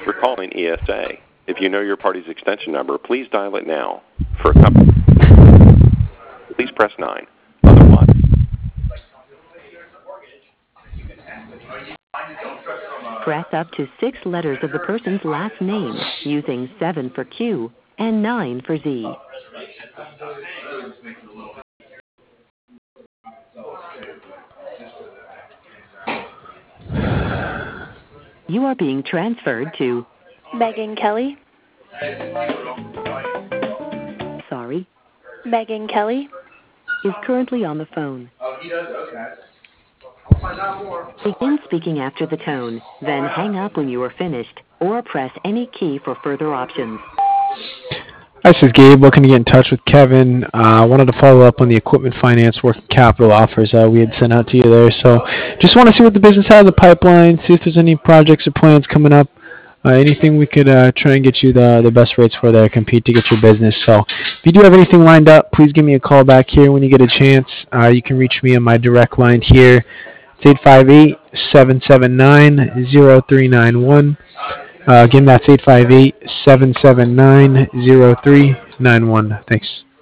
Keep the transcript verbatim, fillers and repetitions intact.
You're calling E S A. If you know your party's extension number, please dial it now. For a company, please press nine. Otherwise, press up to six letters of the person's last name, using seven for Q and nine for Z. You are being transferred to Megan Kelly. Sorry. Megan Kelly is currently on the phone. Oh, he does? Okay. I'll find out more. Begin speaking after the tone, then hang up when you are finished, or press any key for further options. Hi, this is Gabe. Looking to get in touch with Kevin. I uh, wanted to follow up on the equipment finance working capital offers uh, we had sent out to you there. So just want to see what the business has in the pipeline, see if there's any projects or plans coming up. Uh, anything we could uh, try and get you the, the best rates for there, compete to get your business. So if you do have anything lined up, please give me a call back here when you get a chance. Uh, you can reach me on my direct line here. It's eight five eight, seven seven nine, zero three nine one. Uh, again, that's eight five eight, seven seven nine, zero three nine one. Thanks.